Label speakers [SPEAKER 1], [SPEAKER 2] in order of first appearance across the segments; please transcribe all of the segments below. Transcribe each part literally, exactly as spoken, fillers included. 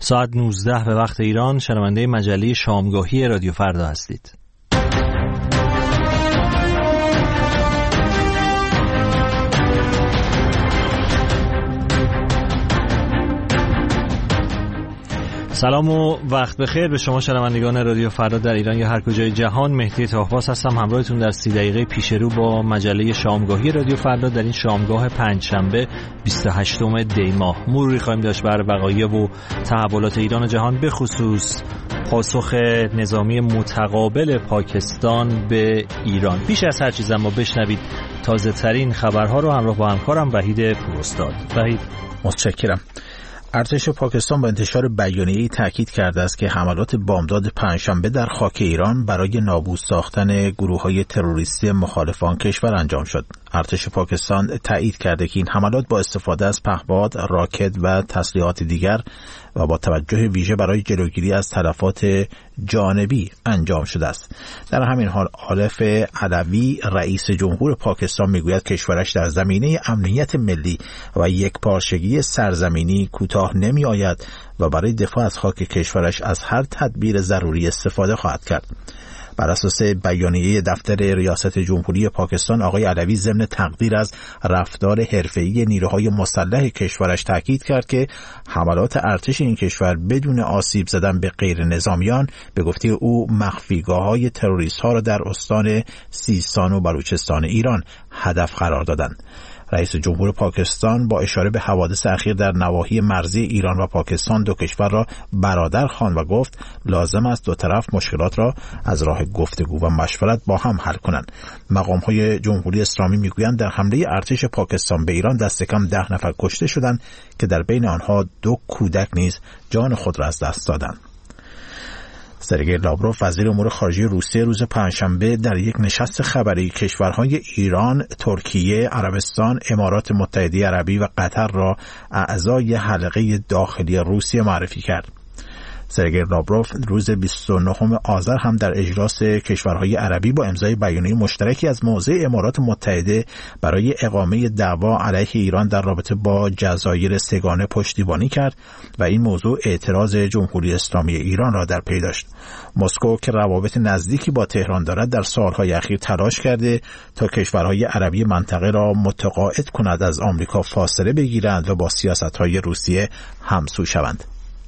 [SPEAKER 1] ساعت نوزده به وقت ایران شنونده مجله شامگاهی رادیو فردا هستید. سلام و وقت بخیر به شما شنوندگان رادیو فردا در ایران یا هر کجای جهان. مهدی طاهباس هستم همراهتون در سی دقیقه پیش رو با مجله شامگاهی رادیو فردا در این شامگاه پنجشنبه بیست و هشتم دی ماه. مروری خواهیم داشت بر وقایع و تحولات ایران و جهان، به خصوص پاسخ نظامی متقابل پاکستان به ایران. پیش از هر چیز اما بشنوید تازه ترین خبرها رو همراه با همکارم وحید فروستاد. وحید.
[SPEAKER 2] متشکرم. ارتش پاکستان با انتشار بیانیه‌ای تاکید کرده است که حملات بامداد پنجشنبه در خاک ایران برای نابود ساختن گروه‌های تروریستی مخالفان کشور انجام شد. ارتش پاکستان تایید کرده که این حملات با استفاده از پهپاد، راکت و تسلیحات دیگر و با توجه ویژه برای جلوگیری از تلفات جانبی انجام شده است. در همین حال عارف علوی رئیس جمهور پاکستان میگوید کشورش در زمینه امنیت ملی و یکپارچگی سرزمینی کوتاه نمی آید و برای دفاع از خاک کشورش از هر تدبیر ضروری استفاده خواهد کرد. بر اساس بیانیه دفتر ریاست جمهوری پاکستان، آقای علوی ضمن تقدیر از رفتار حرفه‌ای نیروهای مسلح کشورش تاکید کرد که حملات ارتش این کشور بدون آسیب زدن به غیر نظامیان به گفته او مخفیگاه‌های تروریست‌ها را در استان سیستان و بلوچستان ایران هدف قرار دادند. رئیس جمهور پاکستان با اشاره به حوادث اخیر در نواحی مرزی ایران و پاکستان دو کشور را برادر خواند و گفت لازم است دو طرف مشکلات را از راه گفتگو و مشورت با هم حل کنند. مقام‌های جمهوری اسلامی میگویند در حمله ارتش پاکستان به ایران دست کم ده نفر کشته شدند که در بین آنها دو کودک نیز جان خود را از دست دادند. سرگئی لاوروف وزیر امور خارجه روسیه روز پنجشنبه در یک نشست خبری کشورهای ایران، ترکیه، عربستان، امارات متحده عربی و قطر را اعضای حلقه داخلی روسیه معرفی کرد. سرگئی لاوروف روز بیست و نهم آذر هم در اجلاس کشورهای عربی با امضای بیانیه مشترکی از موضع امارات متحده برای اقامه دعوا علیه ایران در رابطه با جزایر سگانه پشتیبانی کرد و این موضوع اعتراض جمهوری اسلامی ایران را در پی داشت. مسکو که روابط نزدیکی با تهران دارد در سالهای اخیر تلاش کرده تا کشورهای عربی منطقه را متقاعد کند از آمریکا فاصله بگیرند و با سیاست‌های روسیه همسو شوند.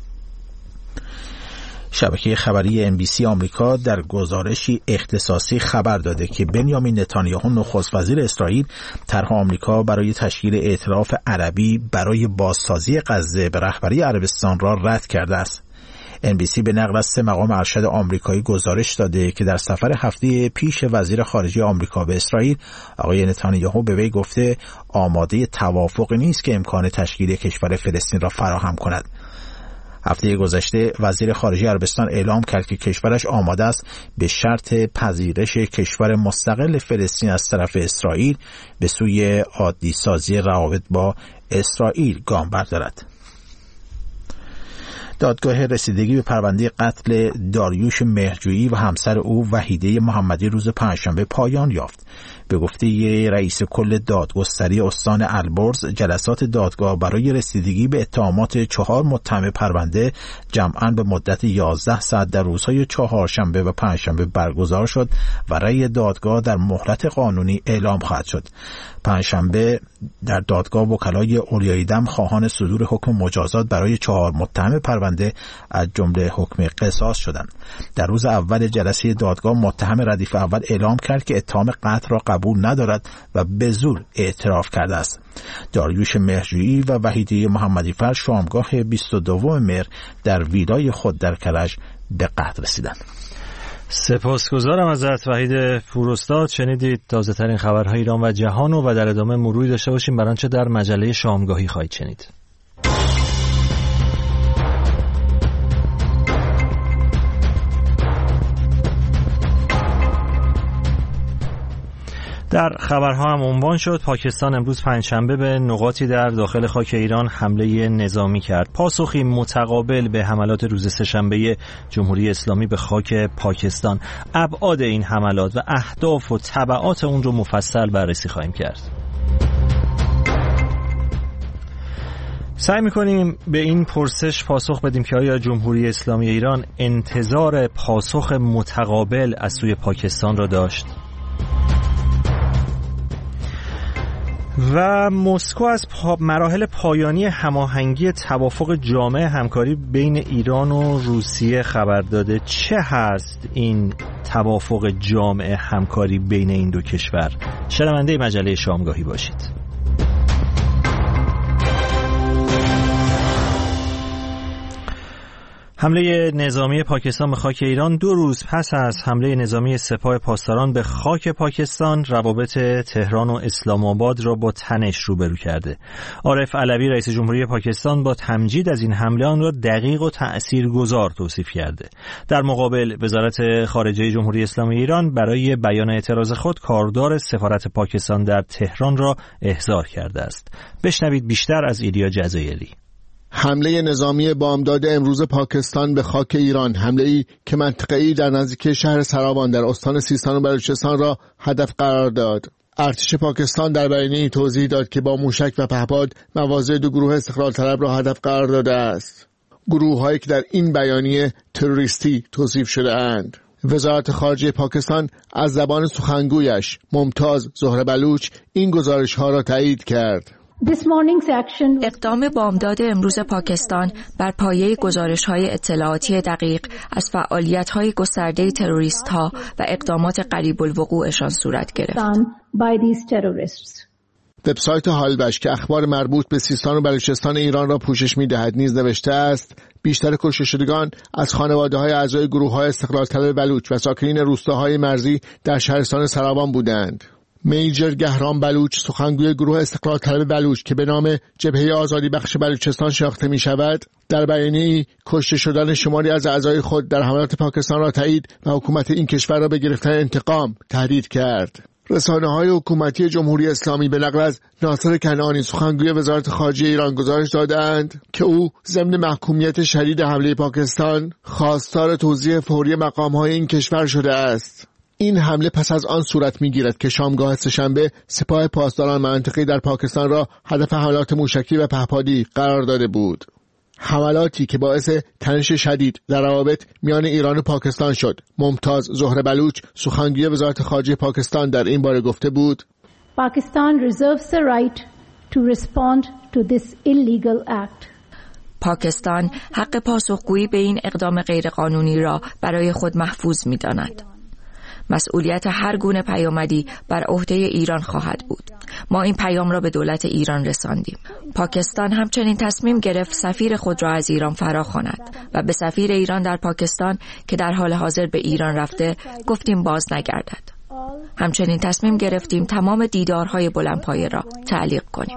[SPEAKER 2] شبکه خبری ام بی سی آمریکا در گزارشی اختصاصی خبر داده که بنیامین نتانیاهو نخست وزیر اسرائیل طرح آمریکا برای تشکیل ائتلاف عربی برای بازسازی غزه به رهبری عربستان را رد کرده است. ام بی سی به نقل از سه مقام ارشد آمریکایی گزارش داده که در سفر هفته پیش وزیر خارجه آمریکا به اسرائیل، آقای نتانیاهو به وی گفته آماده توافق نیست که امکان تشکیل کشور فلسطین را فراهم کند. هفته گذشته وزیر خارجه عربستان اعلام کرد که کشورش آماده است به شرط پذیرش کشور مستقل فلسطین از طرف اسرائیل به سوی عادی سازی روابط با اسرائیل گام بردارد. دادگاه رسیدگی به پرونده قتل داریوش مهرجویی و همسر او وحیده محمدی روز پنجشنبه پایان یافت. به گفته رئیس کل دادگستری استان البرز، جلسات دادگاه برای رسیدگی به اتهامات چهار متهم پرونده جمعاً به مدت یازده ساعت در روزهای چهارشنبه و پنجشنبه برگزار شد و رأی دادگاه در مهلت قانونی اعلام خواهد شد. پنجشنبه در دادگاه وکلای اولیای دم خواهان صدور حکم مجازات برای چهار متهم پرونده از جمله حکم قصاص شدند. در روز اول جلسه دادگاه متهم ردیف اول اعلام کرد که اتهام قتل را قبول ندارد و به زور اعتراف کرده است. داریوش مهرجویی و وحیده محمدی فر شامگاه بیست و دوم مهر در ویلای خود در کرج به قتل رسیدند.
[SPEAKER 1] سپاسگزارم ازت وحید فروستاد. شنیدید تازه ترین خبرهای ایران و جهان و در ادامه مروری داشته باشیم بر آنچه در مجله شامگاهی خواهید شنید. در خبرها هم عنوان شد پاکستان امروز پنجشنبه به نقاطی در داخل خاک ایران حمله نظامی کرد. پاسخی متقابل به حملات روز سه‌شنبه جمهوری اسلامی به خاک پاکستان. ابعاد این حملات و اهداف و تبعات اون رو مفصل بررسی خواهیم کرد. سعی می‌کنیم به این پرسش پاسخ بدیم که آیا جمهوری اسلامی ایران انتظار پاسخ متقابل از سوی پاکستان را داشت؟ و مسکو از پا مراحل پایانی هماهنگی توافق جامع همکاری بین ایران و روسیه خبر داده. چه هست این توافق جامع همکاری بین این دو کشور؟ شنونده مجله شامگاهی باشید. حمله نظامی پاکستان به خاک ایران دو روز پس از حمله نظامی سپاه پاسداران به خاک پاکستان روابط تهران و اسلام آباد را با تنش روبرو کرده. عارف علوی رئیس جمهوری پاکستان با تمجید از این حمله آن را دقیق و تأثیرگذار توصیف کرده. در مقابل وزارت خارجه جمهوری اسلامی ایران برای بیان اعتراض خود کاردار سفارت پاکستان در تهران را احضار کرده است. بشنوید بیشتر از ایلیا جزایری.
[SPEAKER 3] حمله نظامی بامداد امروز پاکستان به خاک ایران، حمله‌ای که منطقه‌ای در نزدیکی شهر سراوان در استان سیستان و بلوچستان را هدف قرار داد. ارتش پاکستان در بیانیه‌ای توضیح داد که با موشک و پهپاد مواضع دو گروه استقلال طلب را هدف قرار داده است. گروه‌هایی که در این بیانیه تروریستی توصیف شده اند. وزارت خارجه پاکستان از زبان سخنگویش ممتاز زهره بلوچ این گزارش‌ها را تایید کرد.
[SPEAKER 4] اقدام بامداد امروز پاکستان بر پایه گزارش‌های اطلاعاتی دقیق از فعالیت‌های گسترده تروریست‌ها و اقدامات قریب الوقوعشان صورت گرفت.
[SPEAKER 3] وبسایت حالبش که اخبار مربوط به سیستان و بلوچستان ایران را پوشش می‌دهد نیز نوشته است بیشتر کشته شدگان از خانواده‌های اعضای گروه‌های استقلال طلب بلوچ و ساکنین روستاهای مرزی در شهرستان سراوان بودند. میجر گهرام بلوچ، سخنگوی گروه استقلال طلب بلوچ که به نام جبهه آزادی بخش بلوچستان شناخته می شود، در بیانیه‌ای کشته شدن شماری از اعضای خود در حملات پاکستان را تایید و حکومت این کشور را به گرفتن انتقام تهدید کرد. رسانه‌های حکومتی جمهوری اسلامی به نقل از ناصر کنعانی، سخنگوی وزارت خارجه ایران، گزارش دادند که او ضمن محکومیت شدید حمله پاکستان خواستار توضیح فوری مقام‌های این کشور شده است. این حمله پس از آن صورت می‌گیرد که شامگاه سه‌شنبه سپاه پاسداران منطقه‌ای در پاکستان را هدف حملات موشکی و پهپادی قرار داده بود. حملاتی که باعث تنش شدید در روابط میان ایران و پاکستان شد. ممتاز زهره بلوچ، سخنگوی وزارت خارجه پاکستان، در این باره گفته بود:
[SPEAKER 5] پاکستان reserves the right to respond to this illegal act.
[SPEAKER 4] پاکستان حق پاسخگویی به این اقدام غیرقانونی را برای خود محفوظ می‌داند. مسئولیت هر گونه پیامدی بر عهده ایران خواهد بود. ما این پیام را به دولت ایران رساندیم. پاکستان همچنین تصمیم گرفت سفیر خود را از ایران فراخواند و به سفیر ایران در پاکستان که در حال حاضر به ایران رفته گفتیم باز نگردد. همچنین تصمیم گرفتیم تمام دیدارهای بلندپایه را تعلیق کنیم.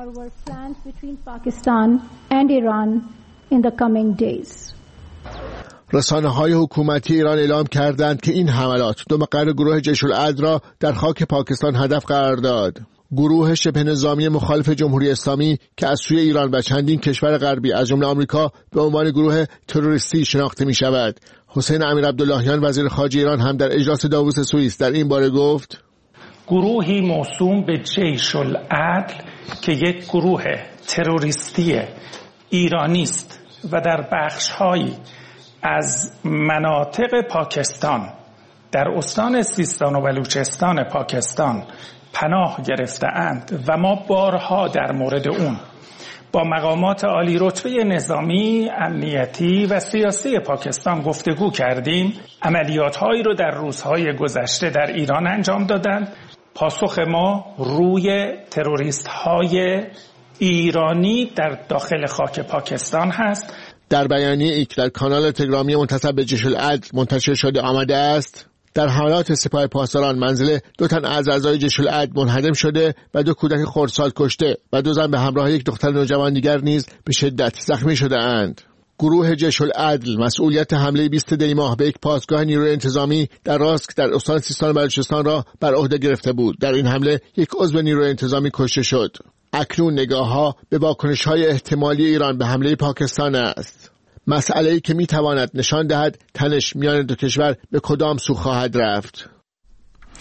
[SPEAKER 3] رسانه‌های حکومتی ایران اعلام کردند که این حملات دو مقر گروه جیش العدل را در خاک پاکستان هدف قرار داد. گروه شبه نظامی مخالف جمهوری اسلامی که از سوی ایران و چندین کشور غربی از جمله آمریکا به عنوان گروه تروریستی شناخته می شود. حسین امیر عبداللهیان وزیر خارجه ایران هم در اجلاس داووس سوئیس در این باره گفت:
[SPEAKER 6] گروهی موسوم به جیش العدل که یک گروه تروریستی ایرانی است و در بخش‌هایی از مناطق پاکستان در استان سیستان و بلوچستان پاکستان پناه گرفته‌اند و ما بارها در مورد اون با مقامات عالی رتبه نظامی، امنیتی و سیاسی پاکستان گفتگو کردیم. عملیات‌هایی رو در روزهای گذشته در ایران انجام دادند. پاسخ ما روی تروریست‌های ایرانی در داخل خاک پاکستان هست.
[SPEAKER 3] در بیانیه‌ای که در کانال تلگرامی منتسب به جیش العدل منتشر شده آمده است: در حملات سپاه پاسداران منزل دو تن از اعضای جیش العدل منهدم شده و دو کودک خردسال کشته و دو زن به همراه یک دختر نوجوان دیگر نیز به شدت زخمی شده اند. گروه جیش العدل مسئولیت حمله بیست دی ماه به یک پاسگاه نیروی انتظامی در راسک در استان سیستان و بلوچستان را بر عهده گرفته بود. در این حمله یک عضو نیروی انتظامی کشته شد. اکنون نگاه‌ها به واکنش‌های احتمالی ایران به حمله پاکستان است. مسئله‌ای که می‌تواند نشان دهد تنش میان دو کشور به کدام سو خواهد رفت.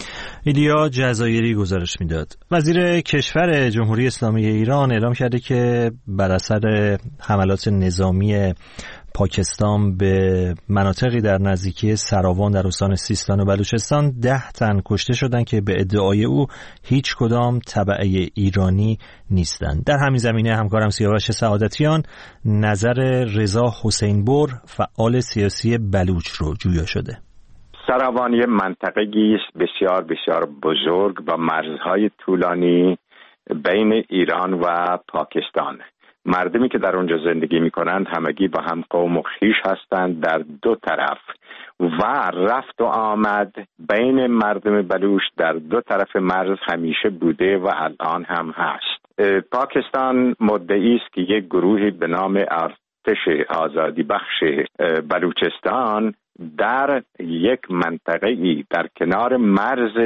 [SPEAKER 1] ایلیا جزایری گزارش میداد. وزیر کشور جمهوری اسلامی ایران اعلام کرده که بر اثر حملات نظامی پاکستان به مناطقی در نزدیکی سراوان در استان سیستان و بلوچستان ده تن کشته شدند که به ادعای او هیچ کدام تبعه ایرانی نیستند. در همین زمینه همکارم سیاوش سعادتیان نظر رضا حسین‌بر فعال سیاسی بلوچ رو جویا شده.
[SPEAKER 7] سراوان یه منطقه‌ای است بسیار بسیار بزرگ با مرزهای طولانی بین ایران و پاکستان. مردمی که در اونجا زندگی میکنند همگی با هم قوم و خویش هستند در دو طرف و رفت و آمد بین مردم بلوچ در دو طرف مرز همیشه بوده و الان هم هست. پاکستان مدعی است که یک گروهی به نام ارتش آزادی بخش بلوچستان در یک منطقه‌ای در کنار مرز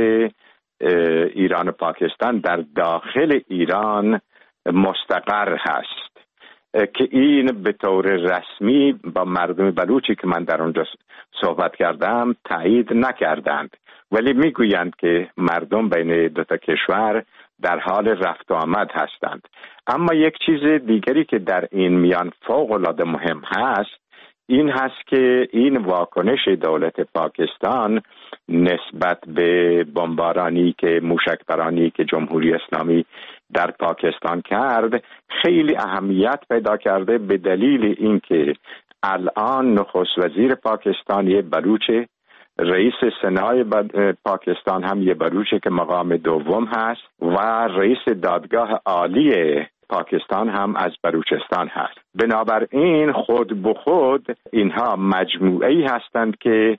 [SPEAKER 7] ایران و پاکستان در داخل ایران مستقر هست که این به طور رسمی با مردم بلوچی که من در اونجا صحبت کردم تایید نکردند، ولی میگویند که مردم بین دو تا کشور در حال رفت و آمد هستند. اما یک چیز دیگری که در این میان فوق العاده مهم هست این هست که این واکنش دولت پاکستان نسبت به بمبارانی که موشکبارانی که جمهوری اسلامی در پاکستان کرد خیلی اهمیت پیدا کرده، به دلیل اینکه الان نخست وزیر پاکستان یه بلوچه، رئیس سنای پاکستان هم یه بلوچه که مقام دوم هست و رئیس دادگاه عالی پاکستان هم از بلوچستان هست. بنابراین خود به خود اینها مجموعه‌ای هستند که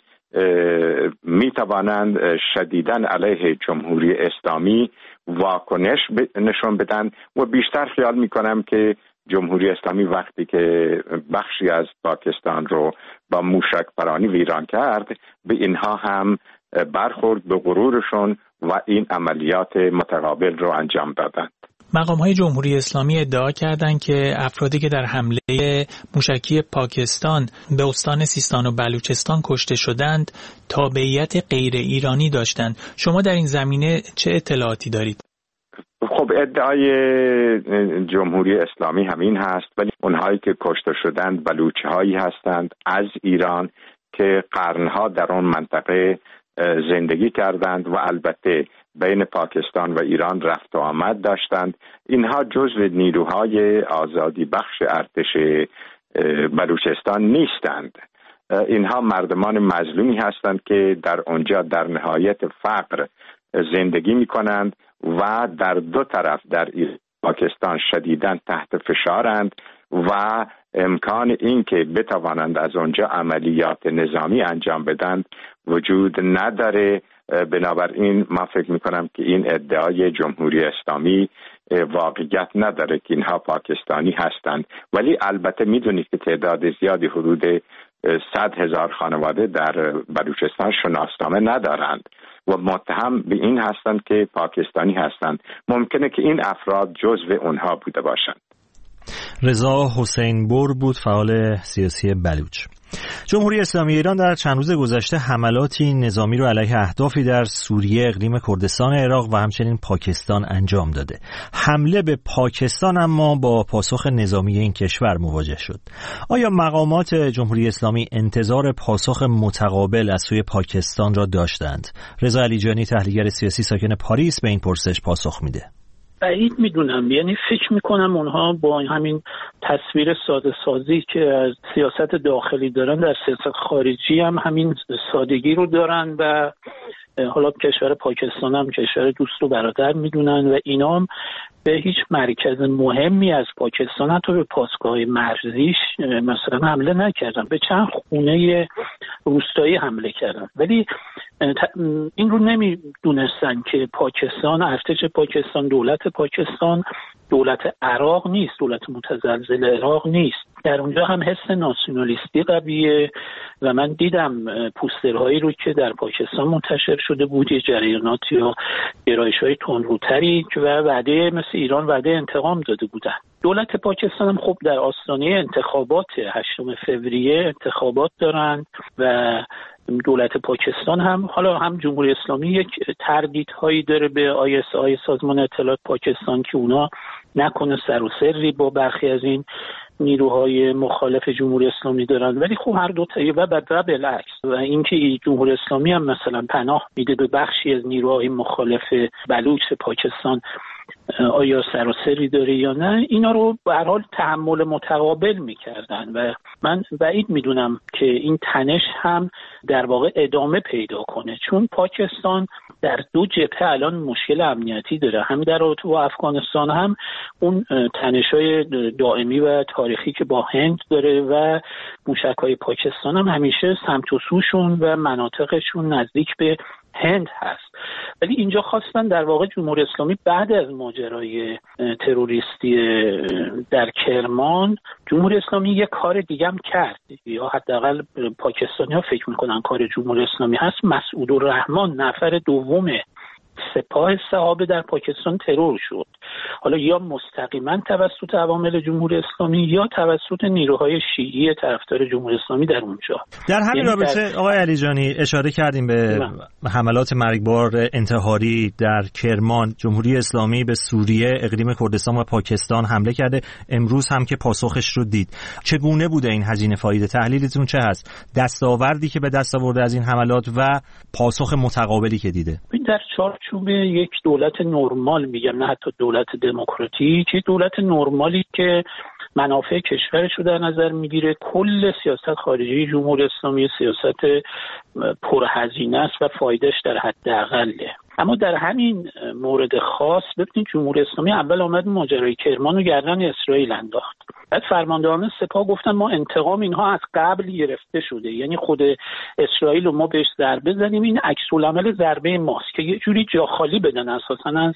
[SPEAKER 7] می توانند شدیداً علیه جمهوری اسلامی واکنش نشون بدن و بیشتر خیال می کنم که جمهوری اسلامی وقتی که بخشی از پاکستان رو با موشک پرانی ویران کرد به اینها هم برخورد به غرورشون و این عملیات متقابل رو انجام دادند.
[SPEAKER 8] مقام‌های جمهوری اسلامی ادعا کردند که افرادی که در حمله موشکی پاکستان به استان سیستان و بلوچستان کشته شدند تابعیت غیر ایرانی داشتند. شما در این زمینه چه اطلاعاتی دارید؟
[SPEAKER 7] خب ادعای جمهوری اسلامی همین هست، ولی اونهایی که کشته شدند بلوچهایی هستند از ایران که قرنها در اون منطقه زندگی کردند و البته بین پاکستان و ایران رفت و آمد داشتند. اینها جزو نیروهای آزادی بخش ارتش بلوچستان نیستند. اینها مردمان مظلومی هستند که در اونجا در نهایت فقر زندگی می کنند و در دو طرف در پاکستان شدیداً تحت فشارند و امکان این که بتوانند از اونجا عملیات نظامی انجام بدند وجود نداره. بنابراین من فکر میکنم که این ادعای جمهوری اسلامی واقعیت نداره که اینها پاکستانی هستند، ولی البته میدونید که تعداد زیادی حدود صد هزار خانواده در بلوچستان شناسنامه ندارند و متهم به این هستند که پاکستانی هستند. ممکنه که این افراد جزو اونها بوده باشند.
[SPEAKER 1] رضا حسین‌بر بود فعال سیاسی بلوچ. جمهوری اسلامی ایران در چند روز گذشته حملاتی نظامی رو علیه اهدافی در سوریه، اقلیم کردستان عراق و همچنین پاکستان انجام داده. حمله به پاکستان اما با پاسخ نظامی این کشور مواجه شد. آیا مقامات جمهوری اسلامی انتظار پاسخ متقابل از سوی پاکستان را داشتند؟ رضا علیجانی تحلیلگر سیاسی ساکن پاریس به این پرسش پاسخ میده.
[SPEAKER 9] بعید میدونم، یعنی فکر میکنم اونها با همین تصویر ساده سازی که از سیاست داخلی دارن در سیاست خارجی هم همین سادگی رو دارن و حالا کشور پاکستان هم کشور دوست و برادر میدونن و اینا هم به هیچ مرکز مهمی از پاکستان حتی به پاسگاه مرزیش مثلا حمله نکردن، به چند خونه روستایی حمله کردن، ولی این رو نمیدونستن که پاکستان، ارتش پاکستان، دولت پاکستان دولت عراق نیست، دولت متزلزل عراق نیست. در اونجا هم حس ناسیونالیستی قویه و من دیدم پوسترهایی رو که در پاکستان منتشر شده بود، یه جریانات یا گرایش‌های تندروتری که وعده مثل ایران وعده انتقام داده بودن. دولت پاکستان هم خب در آستانه انتخابات هشتم فوریه انتخابات دارن و دولت پاکستان هم حالا هم جمهوری اسلامی یک تردیدهایی داره به آی اس آی، سازمان اطلاعات پاکستان، که اونا نکنه سر و سری با برخی از این نیروهای مخالف جمهوری اسلامی دارن، ولی خب هر دو تا و بعد بالعکس. و اینکه جمهوری اسلامی هم مثلا پناه میده به بخشی از نیروهای مخالف بلوچ پاکستان، آیا سر و سری داره یا نه، اینا رو به هر حال تحمل متقابل میکردن و من بعید میدونم که این تنش هم در واقع ادامه پیدا کنه، چون پاکستان در دو جبهه الان مشکل امنیتی داره، هم در رابطه با افغانستان، هم اون تنش‌های دائمی و تاریخی که با هند داره و موشک‌های پاکستان هم همیشه سمت و سوشون و مناطقشون نزدیک به هند هست. ولی اینجا خواستن در واقع جمهوری اسلامی بعد از ماجرای تروریستی در کرمان، جمهوری اسلامی یک کار دیگه هم کرد، یا حداقل پاکستانی‌ها فکر می‌کنن کار جمهوری اسلامی هست. مسعودالرحمن نفر دوم سپاه صحابه در پاکستان ترور شد، حالا یا مستقیما توسط عوامل جمهوری اسلامی یا توسط نیروهای شیعی طرفدار جمهوری اسلامی در اونجا.
[SPEAKER 1] در همین رابطه آقای علیجانی اشاره کردیم به حملات مرگبار انتحاری در کرمان. جمهوری اسلامی به سوریه، اقلیم کردستان و پاکستان حمله کرده، امروز هم که پاسخش رو دید. چگونه بوده این هزینه فایده؟ تحلیلتون چه هست؟ دستاوردی که به دست آورده از این حملات و پاسخ متقابلی که دیده.
[SPEAKER 9] در چارچوب یک دولت نرمال، میگم نه حتی دولت دموکراتیک، دولت نرمالی که منافع کشورش رو در نظر میگیره، کل سیاست خارجی جمهوری اسلامی سیاست پرهزینه است و فایدهش در حداقله. اما در همین مورد خاص ببینید جمهوری اسلامی اول آمد ماجرای کرمان رو گردن اسرائیل انداخت، بعد فرماندهان سپاه گفتن ما انتقام اینها از قبل گرفته شده، یعنی خود اسرائیل رو ما بهش ضربه زدیم، این عکس العمل ضربه ماست که یه جوری جا خالی بدن اساساً از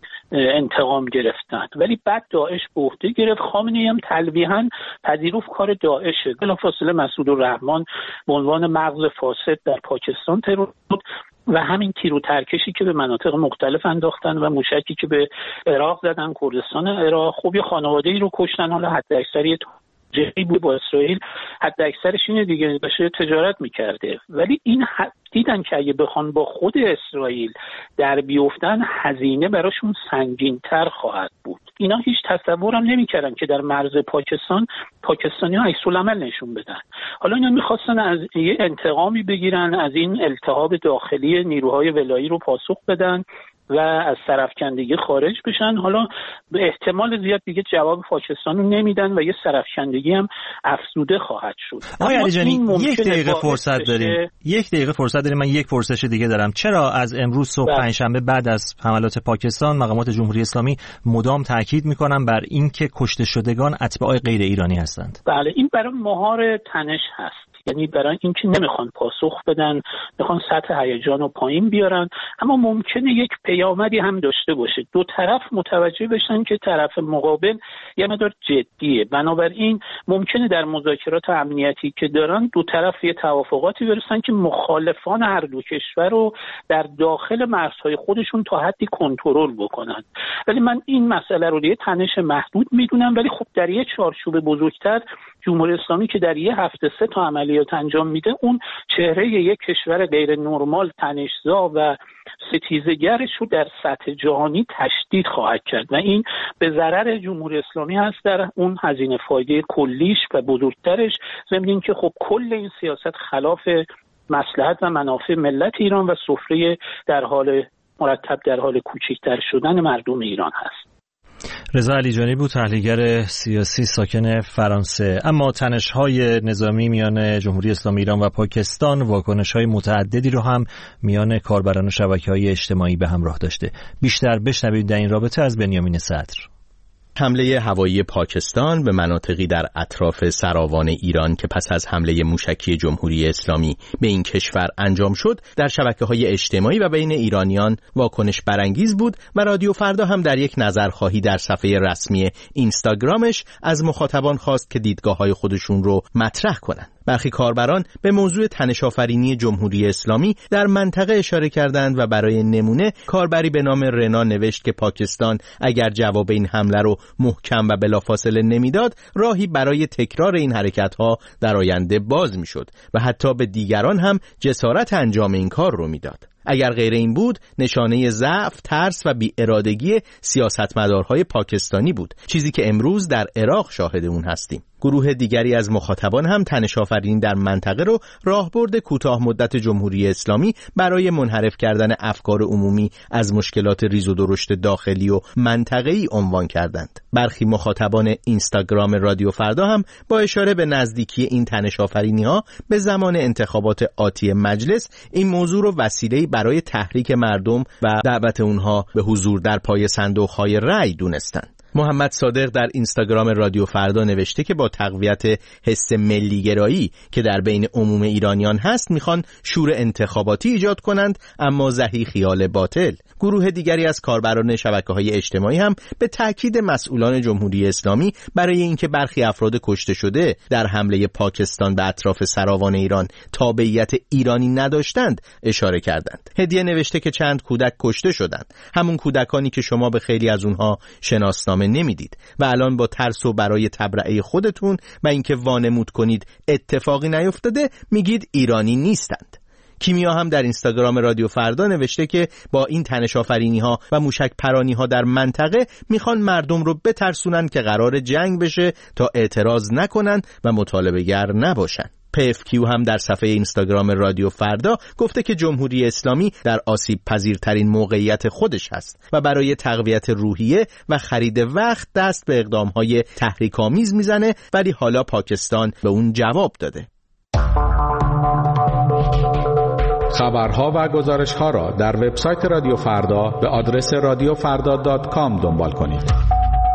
[SPEAKER 9] انتقام گرفتن. ولی بعد داعش به عهده گرفت، خامنه‌ای هم تلویحاً پذیرفت کار داعشه، بلافاصله مسعودالرحمن به عنوان مغز فاسد در پاکستان ترور بود و همین تیر و ترکشی که به مناطق مختلف انداختن و موشکی که به عراق زدن، کردستان عراق، خب یه خانواده‌ای رو کشتن، حالا حد اکثری جایی بود با اسرائیل، حد اکثرش اینه دیگه، بشه تجارت میکرده. ولی این دیدن که اگه بخوان با خود اسرائیل در بیفتن هزینه براشون سنگین‌تر خواهد بود. اینا هیچ تصورم نمی‌کردن که در مرز پاکستان پاکستانی‌ها عکس العمل نشون بدن. حالا اینا می‌خواستن از یه انتقامی بگیرن، از این التهاب داخلی نیروهای ولایی رو پاسخ بدن و از سرفکندگی خارج بشن. حالا به احتمال زیاد دیگه جواب پاکستان رو نمیدن و یه سرفکندگی هم افزوده خواهد شد.
[SPEAKER 1] آقای علیجانی یک دقیقه فرصت داریم. یک دقیقه فرصت داریم. من یک پرسش دیگه دارم. چرا از امروز صبح پنجشنبه بعد از حملات پاکستان مقامات جمهوری اسلامی مدام تاکید میکنن بر اینکه کشته شدگان اتباع غیر ایرانی هستند؟
[SPEAKER 9] بله، این برای مهار تنش هست، یعنی برای اینکه نمیخوان پاسخ بدن، میخوان سطح هیجان رو پایین بیارن، اما ممکنه یک پیامدی هم داشته باشه، دو طرف متوجه بشن که طرف مقابل یه مقدار جدیه، بنابراین ممکنه در مذاکرات امنیتی که دارن دو طرف یه توافقاتی برسن که مخالفان هر دو کشور رو در داخل مرزهای خودشون تا حدی کنترل بکنن. ولی من این مسئله رو دیگه تنش محدود میدونم، ولی خب در یه چارچوب بزرگتر جمهوری اسلامی که در یه هفته سه تا عملیات انجام میده، اون چهره یک کشور غیر نرمال، تنش‌زا و ستیزگرش رو در سطح جهانی تشدید خواهد کرد و این به ضرر جمهوری اسلامی هست در اون هزینه فایده کلیش و بزرگترش، ضمن اینکه خب کل این سیاست خلاف مصلحت و منافع ملت ایران و سفره در حال مرتب در حال کوچکتر شدن مردم ایران هست.
[SPEAKER 1] رضا علیجانی بود، تحلیلگر سیاسی ساکن فرانسه. اما تنش‌های نظامی میان جمهوری اسلامی ایران و پاکستان واکنش‌های متعددی رو هم میان کاربران شبکه‌های اجتماعی به همراه داشته. بیشتر بشنوید در این رابطه از بنیامین صدر.
[SPEAKER 10] حمله هوایی پاکستان به مناطقی در اطراف سراوان ایران که پس از حمله موشکی جمهوری اسلامی به این کشور انجام شد در شبکه‌های اجتماعی و بین ایرانیان واکنش برانگیز بود و رادیو فردا هم در یک نظرخواهی در صفحه رسمی اینستاگرامش از مخاطبان خواست که دیدگاه‌های خودشون رو مطرح کنند. برخی کاربران به موضوع تنش‌آفرینی جمهوری اسلامی در منطقه اشاره کردند و برای نمونه کاربری به نام رنا نوشت که پاکستان اگر جواب این حمله رو محکم و بلافاصله نمیداد، راهی برای تکرار این حرکت‌ها در آینده باز می‌شد و حتی به دیگران هم جسارت انجام این کار رو میداد. اگر غیر این بود، نشانه ضعف، ترس و بی‌ارادگی سیاستمدارهای پاکستانی بود، چیزی که امروز در عراق شاهد اون هستیم. گروه دیگری از مخاطبان هم تنش‌آفرینی در منطقه رو راهبرد کوتاه مدت جمهوری اسلامی برای منحرف کردن افکار عمومی از مشکلات ریز و درشت داخلی و منطقه‌ای عنوان کردند. برخی مخاطبان اینستاگرام رادیو فردا هم با اشاره به نزدیکی این تنش‌آفرینی‌ها به زمان انتخابات آتی مجلس این موضوع رو وسیله‌ای برای تحریک مردم و دعوت اونها به حضور در پای صندوق‌های رأی دونستند. محمد صادق در اینستاگرام رادیو فردا نوشته که با تقویت حس ملی‌گرایی که در بین عموم ایرانیان هست میخوان شور انتخاباتی ایجاد کنند، اما زهی خیال باطل. گروه دیگری از کاربران شبکه‌های اجتماعی هم به تاکید مسئولان جمهوری اسلامی برای اینکه برخی افراد کشته شده در حمله پاکستان به اطراف سراوان ایران تابعیت ایرانی نداشتند اشاره کردند. هدیه نوشته که چند کودک کشته شدند، همون کودکانی که شما به خیلی از اونها شناسنامه نمیدید و الان با ترس و برای تبرئه خودتون و اینکه وانمود کنید اتفاقی نیفتاده میگید ایرانی نیستند. کیمیا هم در اینستاگرام رادیو فردا نوشته که با این تنش‌آفرینی‌ها و موشک پرانی‌ها در منطقه میخوان مردم رو بترسونن که قرار جنگ بشه تا اعتراض نکنن و مطالبه‌گر نباشن. پی اف کیو هم در صفحه اینستاگرام رادیو فردا گفته که جمهوری اسلامی در آسیب پذیرترین موقعیت خودش هست و برای تقویت روحیه و خرید وقت دست به اقدام‌های تحریک‌آمیز میزنه، ولی حالا پاکستان به اون جواب داده.
[SPEAKER 11] خبرها و گزارش‌ها را در وبسایت رادیو فردا به آدرس رادیو فردا دات کام دنبال کنید.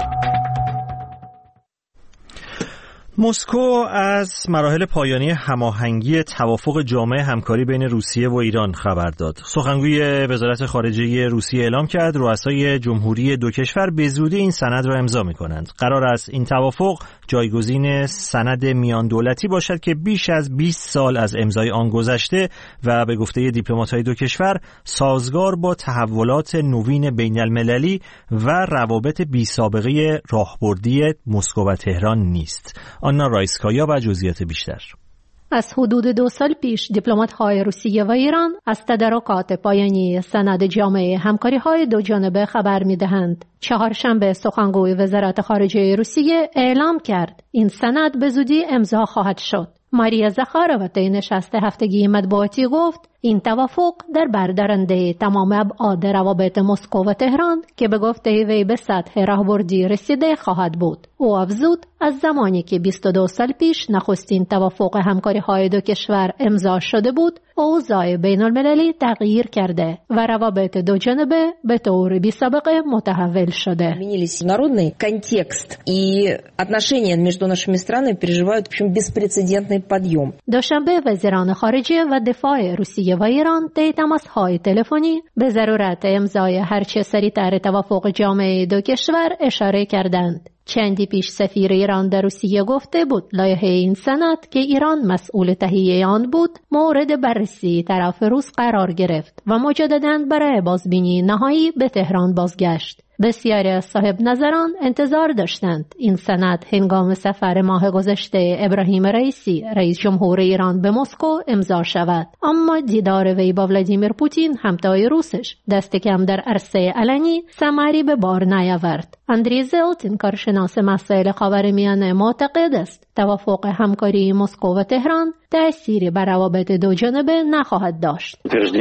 [SPEAKER 1] مسکو از مراحل پایانی هماهنگی توافق جامع همکاری بین روسیه و ایران خبر داد. سخنگوی وزارت خارجه روسیه اعلام کرد رؤسای جمهوری دو کشور به زودی این سند را امضا می‌کنند. قرار است این توافق جایگزین سند میان دولتی باشد که بیش از بیست سال از امضای آن گذشته و به گفته دیپلمات‌های دو کشور سازگار با تحولات نوین بین‌المللی و روابط بی‌سابقه راهبردی مسکو و تهران نیست. آنا رایسکایا و جزئیات بیشتر.
[SPEAKER 12] از حدود دو سال پیش دیپلمات‌های روسیه و ایران از تدارکات پایانی سند جامع همکاری‌های دو جانبه خبر می‌دهند. چهارشنبه سخنگوی وزارت خارجه روسیه اعلام کرد این سند به زودی امضا خواهد شد. ماریا زخارova طی نشست هفتگی مطبوعاتی گفت این توافق در بردارنده تمام ابعاد روابط مسکو و تهران که به گفته وی به سطح راهبردی رسیده خواهد بود. او افزود از زمانی که بیست و دو سال پیش نخستین توافق همکاری‌های دو کشور امضا شده بود، اوضاع بین‌المللی تغییر کرده و روابط دو جانبه به طور بی‌سابقه متحول شده.
[SPEAKER 13] Международный контекст и отношения между нашими странами переживают беспрецедентный подъем.
[SPEAKER 12] دوشنبه وزیران خارجه و دفاع روسیه و ایران طی تماس‌های تلفنی به ضرورت امضای هرچه سریعتر توافق جامع دو کشور اشاره کردند. چندی پیش سفیر ایران در روسیه گفته بود لایحه این سند که ایران مسئول تهیه آن بود مورد بررسی طرف روس قرار گرفت و مجدداً برای بازبینی نهایی به تهران بازگشت. بسیاری از صاحب نظران انتظار داشتند این سند هنگام سفر ماه گذشته ابراهیم رئیسی رئیس جمهور ایران به مسکو امضا شود، اما دیدار وی با ولادیمیر پوتین همتای روسش دست کم در عرصه علنی ثمری به بار نیاورد. اندری زلتین کارشناس مسائل خاورمیانه معتقد است توافق همکاری مسکو و تهران تأثیری بر روابط دو جانبه نخواهد داشت.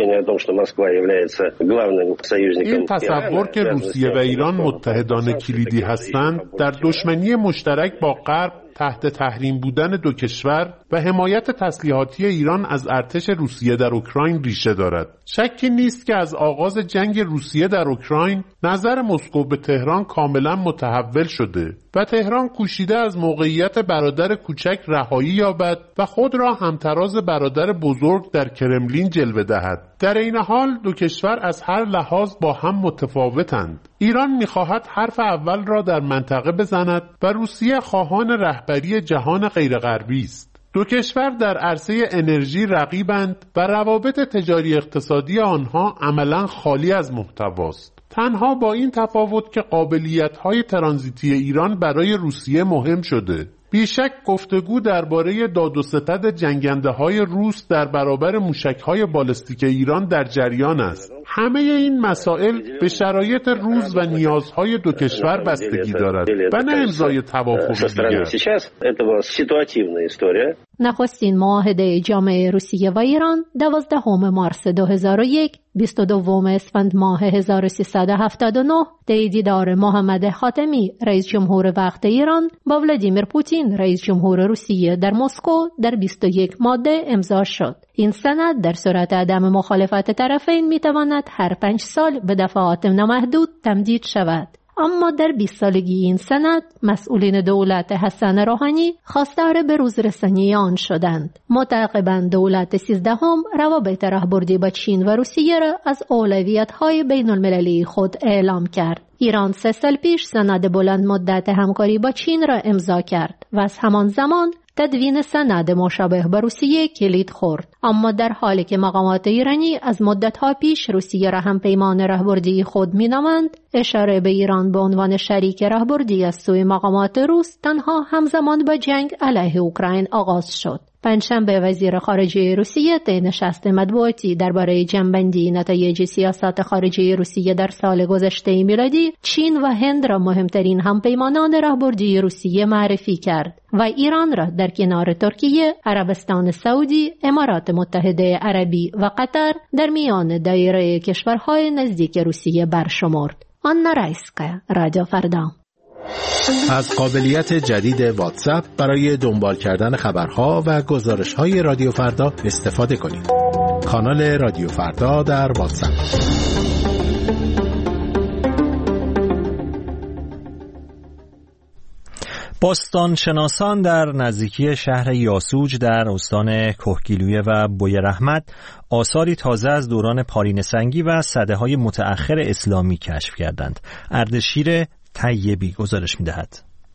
[SPEAKER 14] این تصور که روسیه و ایران متحدان کلیدی هستند در دشمنی مشترک با غرب تحت تحریم بودن دو کشور و حمایت تسلیحاتی ایران از ارتش روسیه در اوکراین ریشه دارد. شکی نیست که از آغاز جنگ روسیه در اوکراین نظر مسکو به تهران کاملا متحول شده و تهران کوشیده از موقعیت برادر کوچک رهایی یابد و خود را همتراز برادر بزرگ در کرملین جلوه دهد. در این حال دو کشور از هر لحاظ با هم متفاوتند. ایران می‌خواهد حرف اول را در منطقه بزند و روسیه خواهان رهبری جهان غیرغربی است. دو کشور در عرصه انرژی رقیبند و روابط تجاری اقتصادی آنها عملاً خالی از محتواست. تنها با این تفاوت که قابلیت‌های ترانزیتی ایران برای روسیه مهم شده. بیشک گفتگو درباره داد و ستد جنگنده‌های روس در برابر موشک‌های بالستیک ایران در جریان است. همه این مسائل به شرایط روز و نیازهای دو کشور بستگی دارد و نه امضای توافق دیگر.
[SPEAKER 12] نخستین معاهده جامعه روسیه و ایران دوازدهم مارس دو هزار و یک، بیست و دوم اسفند ماه هزار و سیصد و هفتاد و نه در دیدار محمد خاتمی رئیس جمهور وقت ایران با ولادیمیر پوتین رئیس جمهور روسیه در مسکو در بیست و یک ماده امضا شد. این سند در صورت عدم مخالفت طرفین میتواند هر پنج سال به دفعات نامحدود تمدید شود. اما در بیست سالگی این سند مسئولین دولت حسن روحانی خواستار به روز رسانی آن شدند. متعاقباً دولت سیزدهم روابط راهبردی با چین و روسیه را از اولویت‌های بین المللی خود اعلام کرد. ایران سه سال پیش سند بلند مدت همکاری با چین را امضا کرد و از همان زمان تدوین سند مشابه با روسیه کلید خورد. اما در حالی که مقامات ایرانی از مدت‌ها پیش روسیه را هم پیمان راهبردی خود می‌نامند، اشاره به ایران به عنوان شریک راهبردی از سوی مقامات روس تنها همزمان با جنگ علیه اوکراین آغاز شد. پنجشنبه وزیر خارجه روسیه طی نشست مطبوعاتی درباره جنبندی نتایج سیاست خارجه روسیه در سال گذشته میلادی چین و هند را مهمترین همپیمانان راهبردی روسیه معرفی کرد و ایران را در کنار ترکیه، عربستان سعودی، امارات متحده عربی و قطر در میان دایره کشورهای نزدیک روسیه برشمرد. آنا رایسکا، رادیو فردا.
[SPEAKER 2] از قابلیت جدید واتساپ برای دنبال کردن خبرها و گزارش‌های رادیو فردا استفاده کنید. کانال رادیو فردا در واتساپ.
[SPEAKER 1] باستانشناسان در نزدیکی شهر یاسوج در استان کهگیلویه و بویراحمد آثاری تازه از دوران پارینه سنگی و سده‌های متأخر اسلامی کشف کردند. اردشیر طیبی گزارش می‌دهد.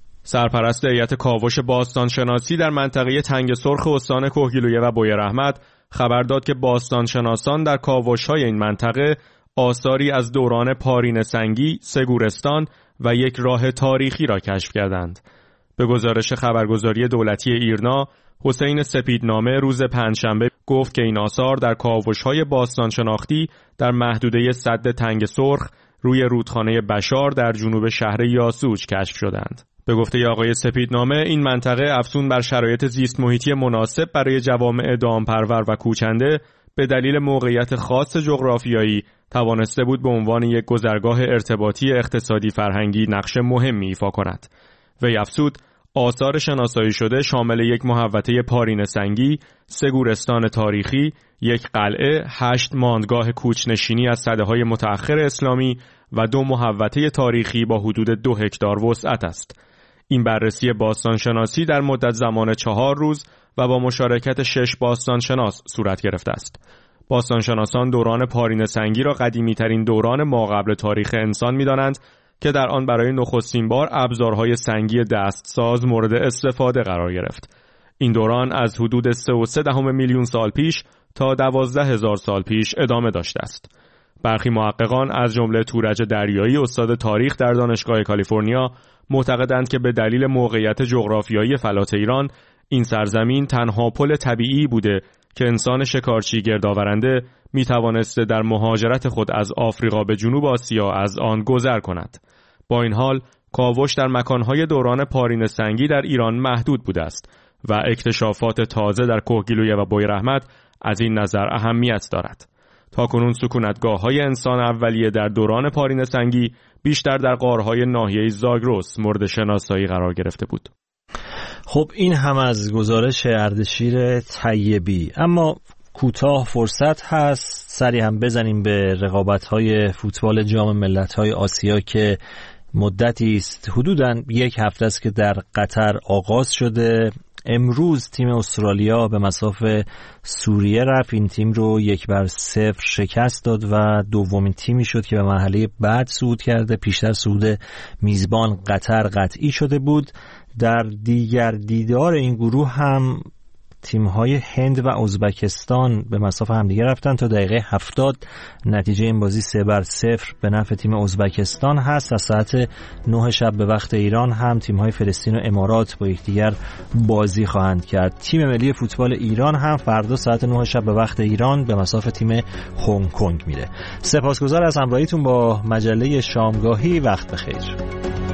[SPEAKER 15] سرپرست هیئت کاوش باستانشناسی در منطقه تنگ سرخ استان کهگیلویه و بویراحمد خبر داد که باستانشناسان در کاوش‌های این منطقه آثاری از دوران پارینه سنگی، سگورستان و یک راه تاریخی را کشف کردند. به گزارش خبرگزاری دولتی ایرنا، حسین سپیدنامه روز پنجشنبه گفت که این آثار در کاوش‌های باستانشناختی در محدوده سد تنگ سرخ روی رودخانه بشار در جنوب شهر یاسوج کشف شدند. به گفته آقای سپیدنامه، این منطقه افزون بر شرایط زیست محیطی مناسب برای جوامع دامپرور و کوچنده به دلیل موقعیت خاص جغرافیایی توانسته بود به عنوان یک گذرگاه ارتباطی اقتصادی فرهنگی نقش مهمی ایفا کند. وی افزود آثار شناسایی شده شامل یک محوطه پارینه سنگی، سه گورستان تاریخی، یک قلعه، هشت ماندگاه کوچنشینی از سده‌های متأخر اسلامی و دو محوطه تاریخی با حدود دو هکتار وسعت است. این بررسی باستانشناسی در مدت زمان چهار روز و با مشارکت شش باستانشناس صورت گرفته است. باستانشناسان دوران پارینه سنگی را قدیمی‌ترین دوران ماقبل تاریخ انسان می‌دانند که در آن برای نخستین بار ابزارهای سنگی دستساز مورد استفاده قرار گرفت. این دوران از حدود سه و سه دهم میلیون سال پیش تا دوازده هزار سال پیش ادامه داشته است. برخی محققان از جمله تورج دریایی استاد تاریخ در دانشگاه کالیفرنیا معتقدند که به دلیل موقعیت جغرافیایی فلات ایران این سرزمین تنها پل طبیعی بوده که انسان شکارچی گردآورنده می توانسته در مهاجرت خود از آفریقا به جنوب آسیا از آن گذر کند. با این حال کاوش در مکانهای دوران پارینه سنگی در ایران محدود بوده است و اکتشافات تازه در کهگیلویه و بویراحمد از این نظر اهمیت دارد. تاکنون سکونتگاه‌های انسان اولیه در دوران پارینه سنگی بیشتر در غارهای ناحیه زاگرس مورد شناسایی قرار گرفته بود.
[SPEAKER 1] خب این هم از گزارش اردشیر طیبی. اما کوتاه فرصت هست سری هم بزنیم به رقابت‌های فوتبال جام ملت‌های آسیا که مدتی است، حدوداً یک هفته است که در قطر آغاز شده. امروز تیم استرالیا به مصاف سوریه رفت. این تیم رو یک بر صفر شکست داد و دومین تیمی شد که به مرحله بعد صعود کرده. پیشتر صعود میزبان قطر قطعی شده بود. در دیگر دیدار این گروه هم تیم‌های هند و ازبکستان به مصاف همدیگه رفتن. تا دقیقه هفتاد نتیجه این بازی سه بر صفر به نفع تیم ازبکستان هست. از ساعت نه شب به وقت ایران هم تیم‌های فلسطین و امارات با یکدیگر بازی خواهند کرد. تیم ملی فوتبال ایران هم فردا ساعت نه شب به وقت ایران به مصاف تیم هنگ کنگ میره. سپاسگزار از همراهیتون با مجله شامگاهی. وقت بخیر.